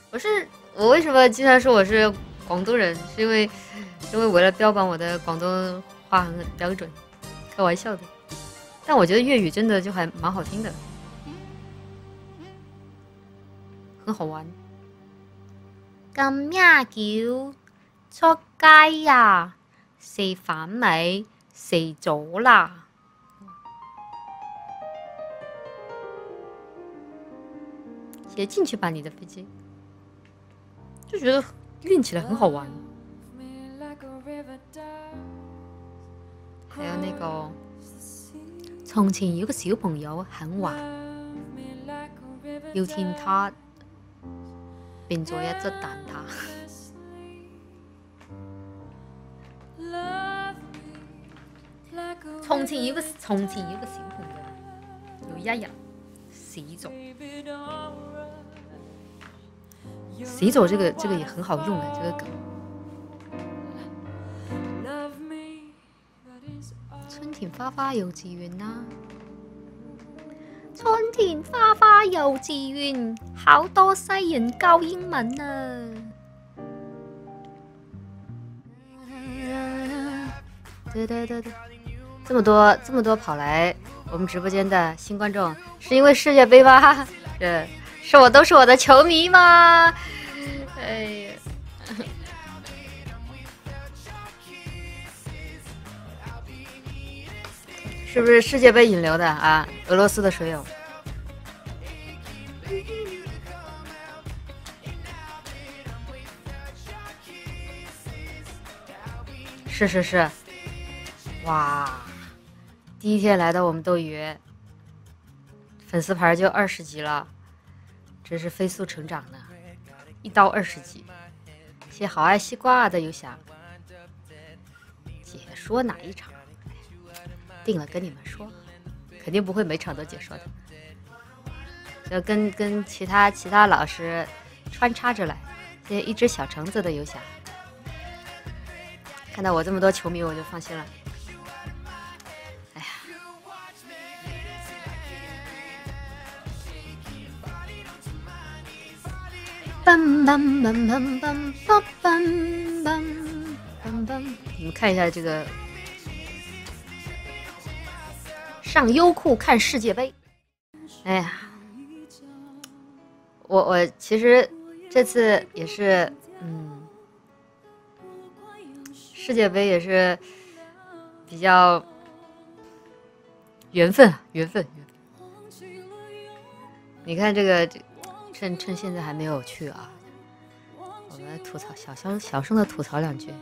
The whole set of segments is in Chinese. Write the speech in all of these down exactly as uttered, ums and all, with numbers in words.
我是我为什么经常说我是广东人？是因为因为为了标榜我的广东话很标准，开玩笑的。但我觉得粤语真的就还蛮好听的，很好玩。咁呀叫出街呀，食飯未？食咗啦。写进去吧，你的飞機，就觉得运起来很好玩。还有那个，從前有個小朋友很壞，有天他變咗一隻蛋撻。從前有個從前有個小朋友，有一日死咗。死咗这个这个也很好用的这个梗。春田花花幼稚園啦，春田花花幼稚園好多西人教英文啊！对对对对，这么多这么多跑来我们直播间的新观众，是因为世界杯吗？是。是我都是我的球迷吗？哎呀，是不是世界杯引流的啊？俄罗斯的水友，是是是，哇！第一天来到我们斗鱼，粉丝牌就二十级了。真是飞速成长呢，一刀二十级。谢好爱西瓜的游侠，解说哪一场？定了跟你们说，肯定不会每场都解说的，就跟跟其他其他老师穿插着来。谢谢一只小橙子的游侠，看到我这么多球迷，我就放心了。梆梆梆梆梆梆梆梆梆，你们看一下这个，上优酷看世界杯。哎呀，我我其实这次也是，嗯，世界杯也是比较缘分，缘分，缘分。你看这个。趁趁现在还没有去啊，我们吐槽小声小声的吐槽两句。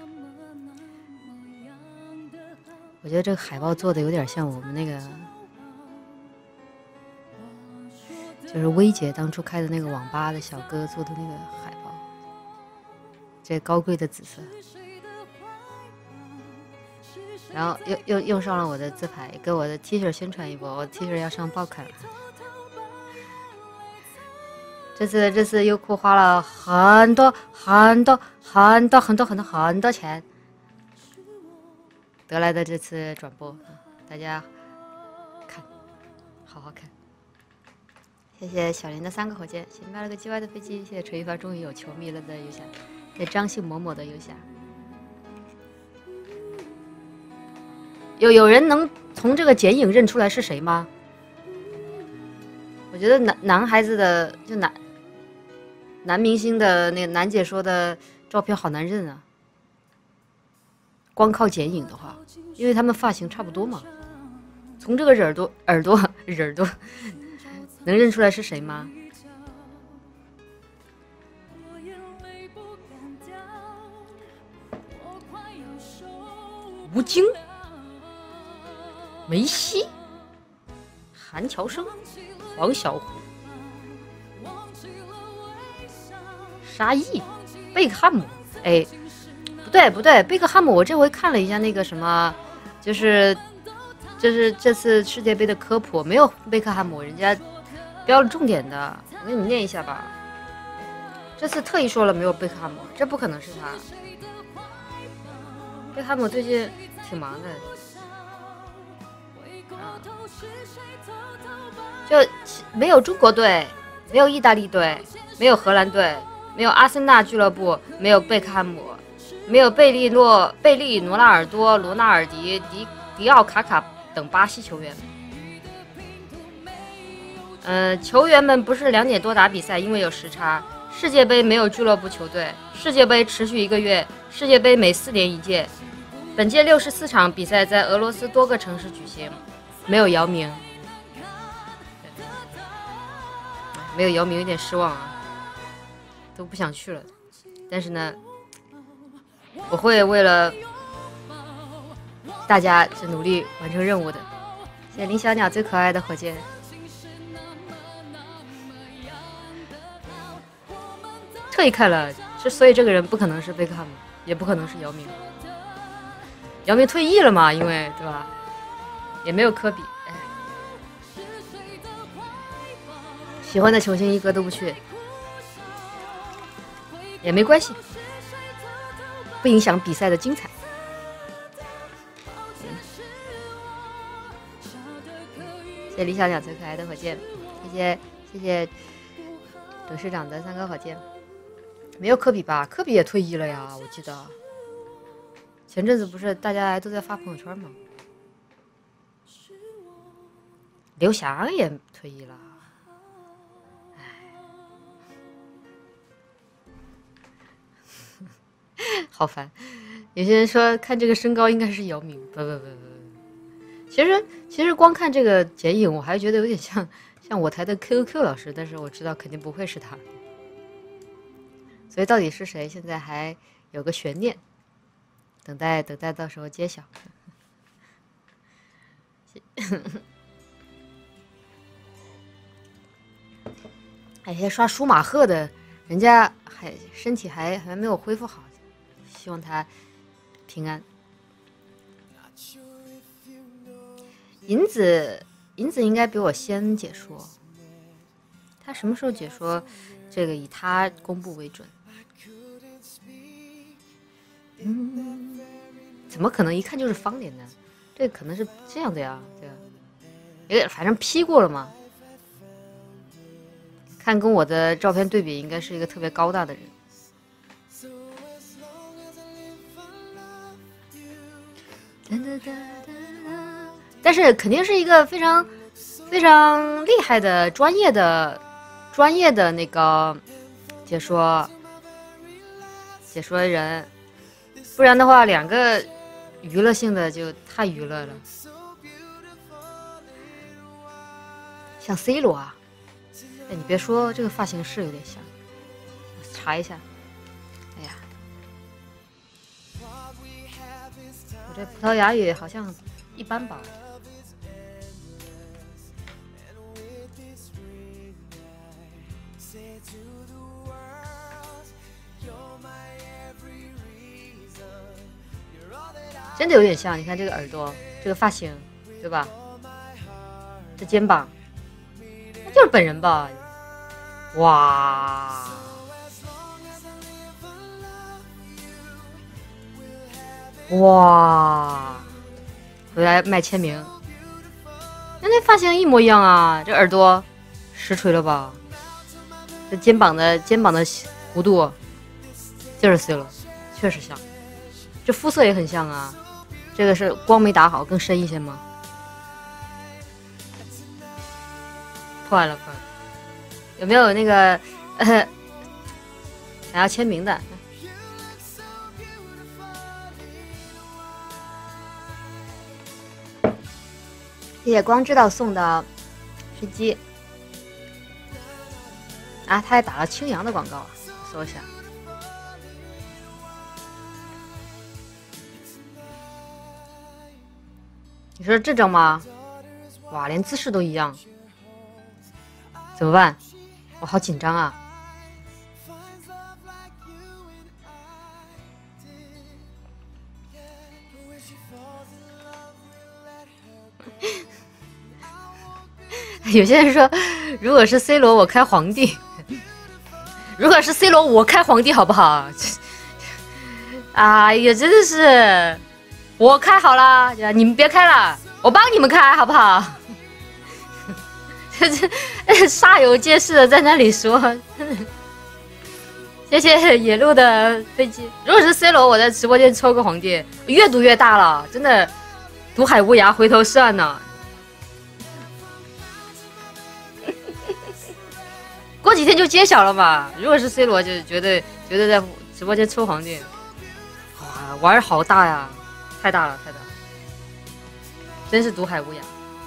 我觉得这个海报做的有点像我们那个，就是薇姐当初开的那个网吧的小哥做的那个海报，这高贵的紫色，然后又又用上了我的字牌，给我的 T 恤宣传一波，我的 T 恤要上报刊了。这次这次优酷花了很多很多很多很多很多很多钱得来的这次转播，大家看，好好看。谢谢小林的三个火箭，谢谢卖了个 G Y 的飞机，谢谢锤一发终于有球迷了的游侠，谢谢张姓某某的游侠。有有人能从这个剪影认出来是谁吗？我觉得男男孩子的就男。男明星的那个男解说的照片好难认啊，光靠剪影的话，因为他们发型差不多嘛。从这个耳朵耳朵耳朵能认出来是谁吗？吴京、梅西、韩乔生、黄小琥、沙溢、贝克汉姆。哎，不对不对，贝克汉姆我这回看了一下那个什么，就是就是这次世界杯的科普没有贝克汉姆，人家标了重点的，我给你们念一下吧。这次特意说了没有贝克汉姆，这不可能是他。贝克汉姆最近挺忙的，啊，就没有中国队，没有意大利队，没有荷兰队， 没有阿森纳俱乐部，没有贝克汉姆，没有贝利诺、贝利、罗纳尔多、罗纳尔迪、迪迪奥卡卡等巴西球员。呃，球员们不是两点多打比赛，因为有时差。世界杯没有俱乐部球队，世界杯持续一个月，世界杯每四年一届。本届六十四场比赛在俄罗斯多个城市举行，没有姚明，没有姚明有点失望啊，都不想去了。但是呢，我会为了大家是努力完成任务的。谢谢林小鸟最可爱的火箭。特意看了，这所以这个人不可能是贝克汉姆，也不可能是姚明。姚明退役了嘛，因为对吧？也没有科比，哎，喜欢的球星一个都不去，也没关系，不影响比赛的精彩。嗯、谢谢李小鸟最可爱的火箭，谢谢谢谢董事长的三颗火箭。没有科比吧？科比也退役了呀，我记得。前阵子不是大家都在发朋友圈吗？刘翔也退役了，哎，好烦。有些人说看这个身高应该是姚明，不不不不不。其实其实光看这个剪影，我还觉得有点像像我台的 Q Q 老师，但是我知道肯定不会是他。所以到底是谁，现在还有个悬念，等待等待到时候揭晓。哎呀，刷舒马赫的，人家还身体还还没有恢复好，希望他平安。银子银子应该比我先解说，他什么时候解说？这个以他公布为准。嗯，怎么可能一看就是方脸呢？这可能是这样的呀，对吧？因为反正 P 过了嘛。看跟我的照片对比，应该是一个特别高大的人。但是肯定是一个非常非常厉害的专业的专业的那个解说解说人，不然的话两个娱乐性的就太娱乐了。像 C 罗啊，哎，你别说，这个发型是有点像，我查一下。哎呀，我这葡萄牙语好像一般吧。真的有点像，你看这个耳朵，这个发型，对吧？这肩膀，那就是本人吧？哇！哇！回来卖签名，那那发型一模一样啊！这耳朵实锤了吧？这肩膀的肩膀的弧度就是 C 罗，确实像。这肤色也很像啊。这个是光没打好，更深一些吗？破了破了，有没有那个呃想要签名的？谢谢光知道送的吃鸡啊，他还打了青阳的广告啊，搜一下。你说这种吗？哇，连姿势都一样，怎么办？我好紧张啊！有些人说，如果是 C 罗，我开皇帝；如果是 C 罗，我开皇帝，好不好？哎呀，真的是。我开好了，你们别开了，我帮你们开，好不好？这这煞有介事的在那里说， 谢谢野路的飞机。如果是 C 罗，我在直播间抽个皇帝，越赌越大了，真的，赌海无涯，回头是岸呢。过几天就揭晓了嘛。如果是 C 罗，就绝对绝对在直播间抽皇帝。哇，玩好大呀，太大了，太大了，真是赌海无涯。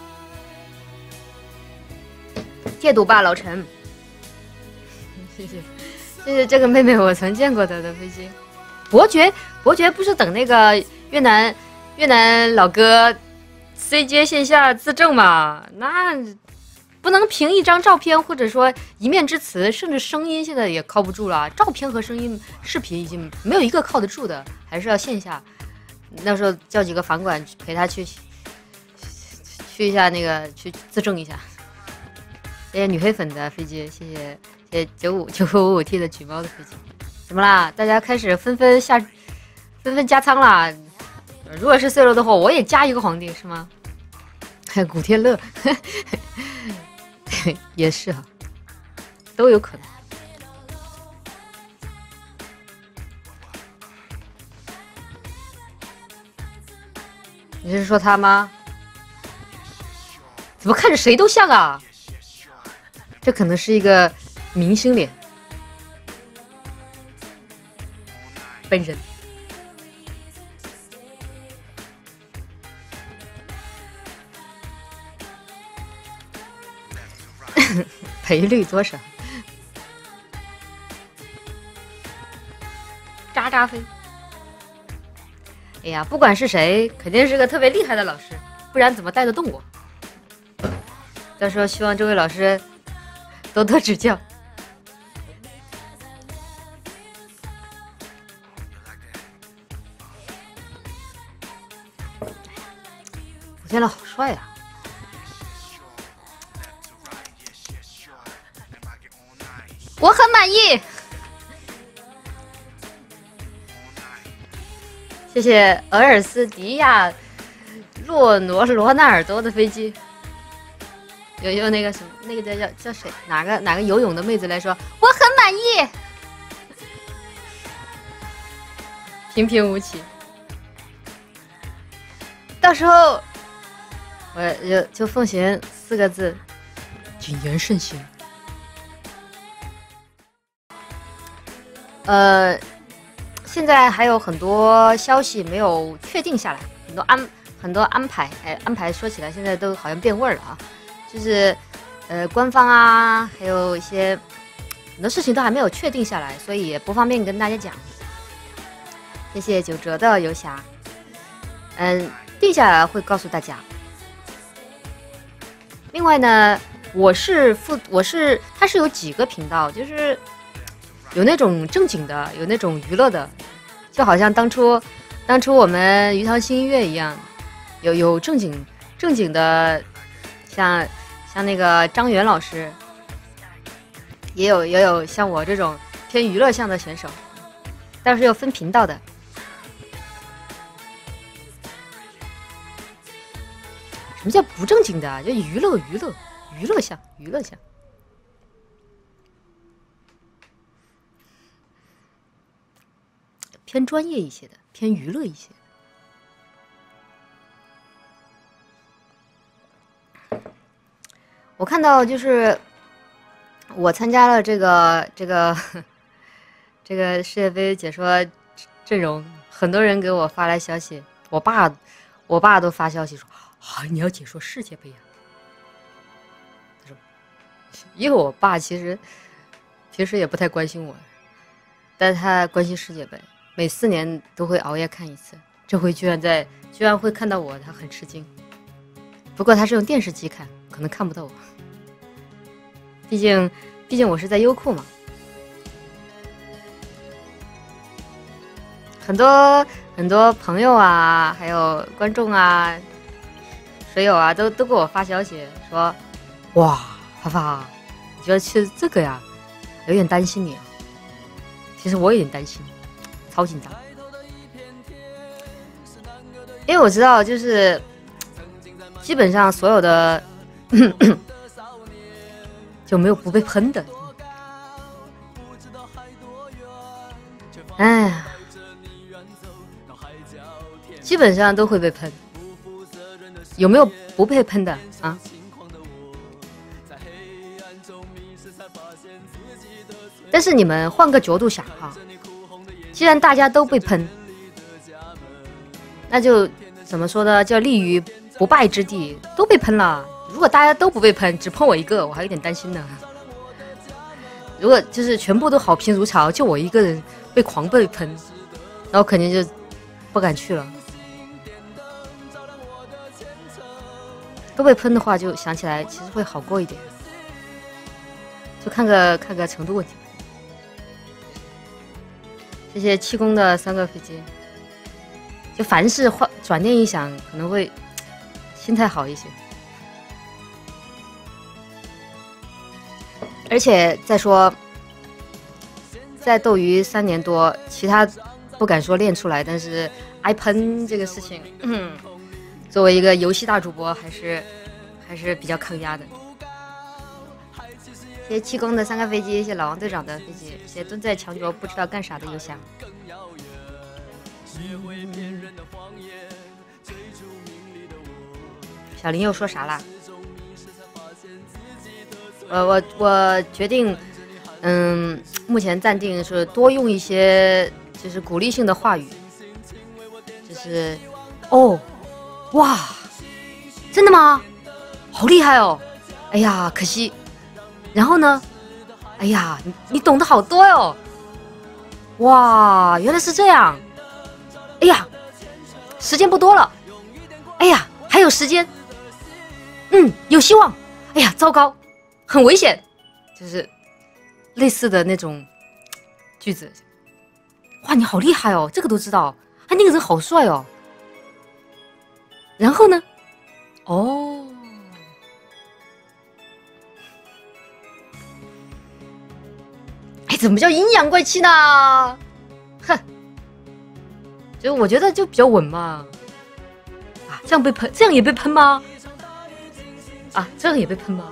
戒赌吧，老陈。谢谢。谢谢这个妹妹，我曾见过她的飞机。伯爵，伯爵不是等那个越南越南老哥 C 街线下自证嘛？那不能凭一张照片或者说一面之词，甚至声音现在也靠不住了。照片和声音、视频已经没有一个靠得住的，还是要线下。那时候叫几个房管陪他去去一下那个去自证一下。谢谢女黑粉的飞机，谢谢。谢九五九五五 T 的举猫的飞机，怎么啦？大家开始纷纷下，纷纷加仓啦。如果是 C 罗的话，我也加一个皇帝是吗？还有古天乐，也是哈，都有可能。你是说他吗？怎么看着谁都像啊？这可能是一个。明星脸，本人赔率多少？渣渣飞。哎呀，不管是谁，肯定是个特别厉害的老师，不然怎么带得动我？到时候希望这位老师多多指教。天呐，好帅呀！我很满意。谢谢俄尔斯迪亚洛罗罗纳尔多的飞机。有有那个什么，那个叫叫叫谁？哪个哪个游泳的妹子来说，我很满意。平平无奇。到时候。我就就奉行四个字：谨言慎行。呃，现在还有很多消息没有确定下来，很多安很多安排，哎，安排说起来现在都好像变味儿了啊，就是呃官方啊，还有一些很多事情都还没有确定下来，所以也不方便跟大家讲。谢谢九折的游侠，嗯，定下来会告诉大家。另外呢，我是负我是它是有几个频道，就是有那种正经的，有那种娱乐的，就好像当初当初我们鱼塘新音乐一样，有有正经正经的，像像那个张元老师，也有也有像我这种偏娱乐向的选手，但是要分频道的。什么叫不正经的？就娱乐娱乐娱乐项娱乐项。偏专业一些的，偏娱乐一些的。我看到就是我参加了这个这个这个世界杯解说阵容，很多人给我发来消息，我爸我爸都发消息说。啊！你要解说世界杯啊？他说，因为我爸其实平时也不太关心我，但他关心世界杯，每四年都会熬夜看一次。这回居然在，居然会看到我，他很吃惊。不过他是用电视机看，可能看不到我。毕竟，毕竟我是在优酷嘛。很多很多朋友啊，还有观众啊。水友啊，都都给我发消息说，哇，发发，你觉得吃这个呀，有点担心你啊。其实我有点担心，超紧张，因为我知道，就是基本上所有的就没有不被喷的。 哎呀，基本上都会被喷，有没有不被喷的啊？但是你们换个角度想哈，既然大家都被喷，那就怎么说呢？叫立于不败之地，都被喷了。如果大家都不被喷，只喷我一个，我还有点担心呢。如果就是全部都好评如潮，就我一个人被狂被喷，然后肯定就不敢去了。都被喷的话，就想起来其实会好过一点，就看个看个程度问题。谢谢气功的三个飞机，就凡事换转念一想，可能会心态好一些。而且再说，在斗鱼三年多，其他不敢说练出来，但是挨喷这个事情，嗯，作为一个游戏大主播，还是还是比较抗压的。谢谢气功的三个飞机，谢谢老王队长的飞机，谢谢蹲在墙角不知道干啥的邮箱。小林又说啥啦？呃，我我决定，嗯，目前暂定是多用一些就是鼓励性的话语，就是哦，哇，真的吗？好厉害哦！哎呀，可惜。然后呢？哎呀，你你懂得好多哟！哇，原来是这样！哎呀，时间不多了！哎呀，还有时间！嗯，有希望！哎呀，糟糕，很危险！就是类似的那种句子。哇，你好厉害哦，这个都知道！哎，那个人好帅哦！然后呢？哦。哎，怎么叫阴阳怪气呢？哼，就我觉得就比较稳嘛。啊，这样被喷，这样也被喷吗？啊，这样也被喷吗？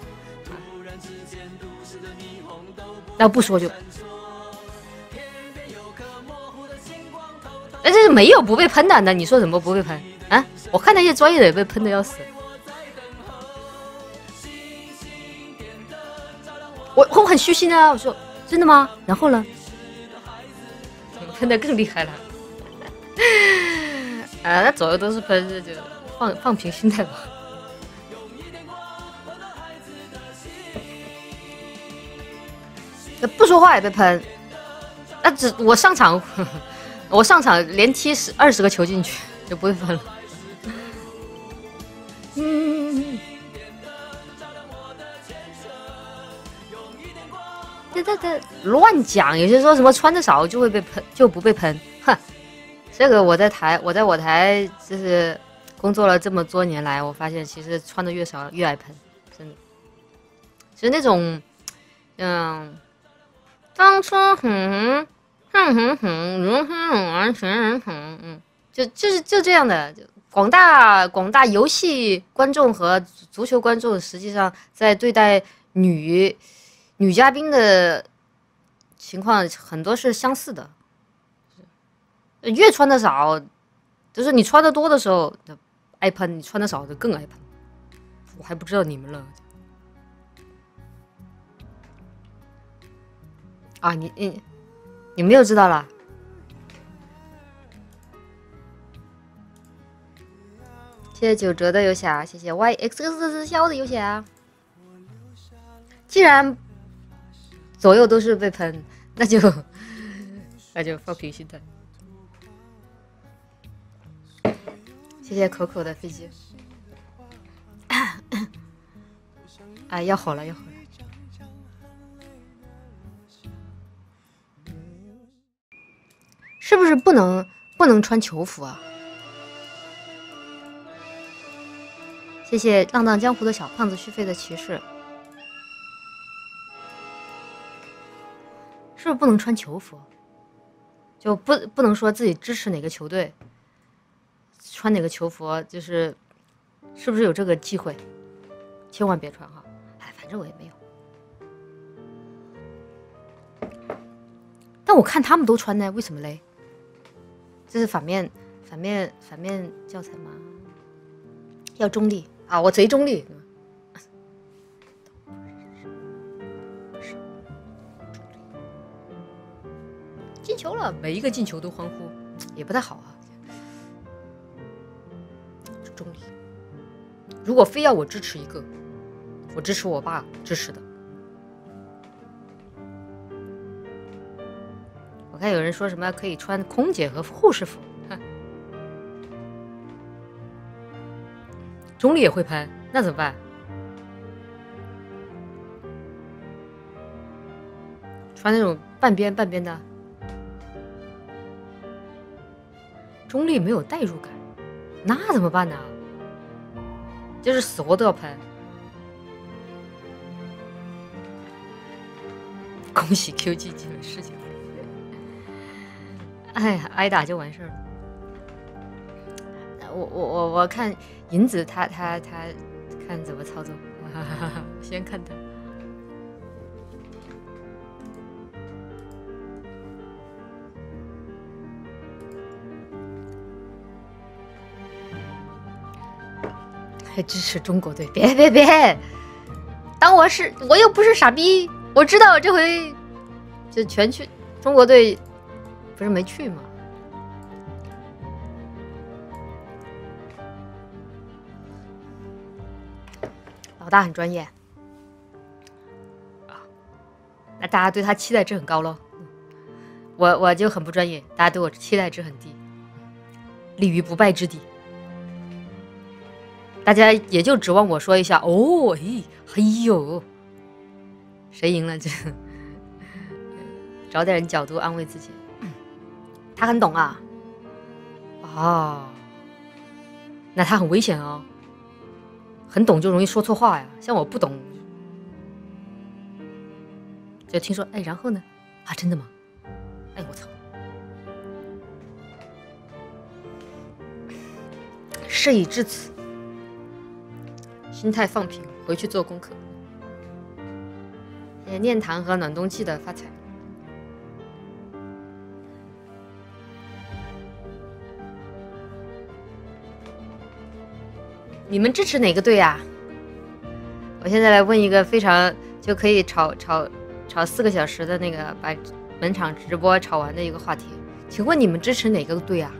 那、啊、不说就，哎，这是没有不被喷的，那你说怎么不被喷啊？我看那些专业的也被喷的要死。我我很虚心啊，我说。真的吗？然后呢？喷的更厉害了。啊，那左右都是喷，就放放平心态吧。不说话也被喷，那只我上场，我上场连踢十二十个球进去就不会喷了。嗯。这这这乱讲，有些说什么穿的少就会被喷，就不被喷，哼！这个我在台，我在我台就是工作了这么多年来，我发现其实穿的越少越爱喷，真的。其实那种，嗯，当初哼哼哼哼如何完全人哼，嗯，就就是就这样的，广大广大游戏观众和足球观众，实际上在对待女。女嘉宾的情况很多是相似的，越穿的少，就是你穿的多的时候爱喷，你穿的少就更爱喷。我还不知道你们了啊！你你你们又知道了？谢谢九折的游侠，谢谢 Y X X 消的游侠。既然左右都是被喷，那就那就放平心态。谢谢口口的飞机。哎，要好了，要好了。是不是不能不能穿球服啊？谢谢浪荡江湖的小胖子续费的骑士。是不是不能穿球服？就不不能说自己支持哪个球队，穿哪个球服，就是是不是有这个机会？千万别穿哈！ 反正我也没有。 但我看他们都穿呢，为什么嘞？这是反面反面反面教材吗？要中立啊，我贼中立。进球了，每一个进球都欢呼，也不太好啊。中立。如果非要我支持一个，我支持我爸支持的。我看有人说什么可以穿空姐和护士服，中立也会拍，那怎么办？穿那种半边半边的，中立没有代入感，那怎么办呢？就是死活都要拍。恭喜 Q G 基本事情。哎呀，挨打就完事儿了。我我我我看银子他他他看怎么操作，哈哈哈哈先看他。还支持中国队？别别别！当我是我又不是傻逼，我知道这回就全去中国队。不是没去吗？老大很专业啊，那大家对他期待值很高咯。我我就很不专业，大家对我期待值很低，立于不败之地。大家也就指望我说一下哦，嘿，哎呦，谁赢了？这找点角度安慰自己。他很懂啊，哦，那他很危险哦。很懂就容易说错话呀，像我不懂，就听说，哎，然后呢？啊，真的吗？哎，我操！事已至此，心态放平，回去做功课。谢谢念堂和暖冬季的发财。你们支持哪个队呀？我现在来问一个非常就可以炒炒炒四个小时的那个把本场直播炒完的一个话题，请问你们支持哪个队啊？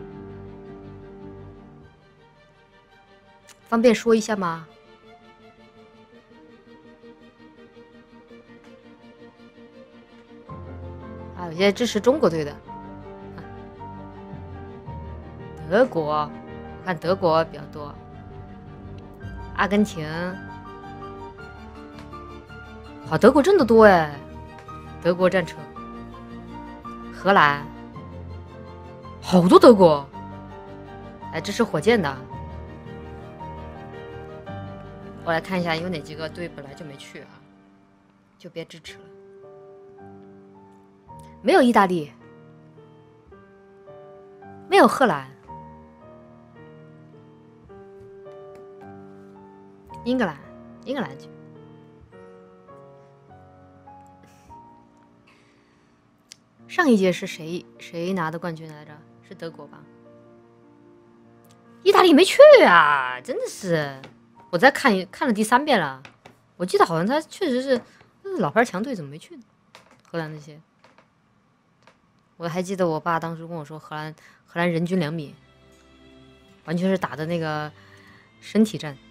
方便说一下吗？啊，有些支持中国队的，德国，我看德国比较多。阿根廷，好，德国真的多哎，德国战车，荷兰，好多德国，来支持火箭的。我来看一下有哪几个队本来就没去啊，就别支持了。没有意大利，没有荷兰。英格兰，英格兰去。上一届是谁谁拿的冠军来着？是德国吧？意大利没去啊！真的是，我再看看了第三遍了。我记得好像他确实是老牌强队，怎么没去呢？荷兰那些，我还记得我爸当时跟我说，荷兰荷兰人均两米，完全是打的那个身体战。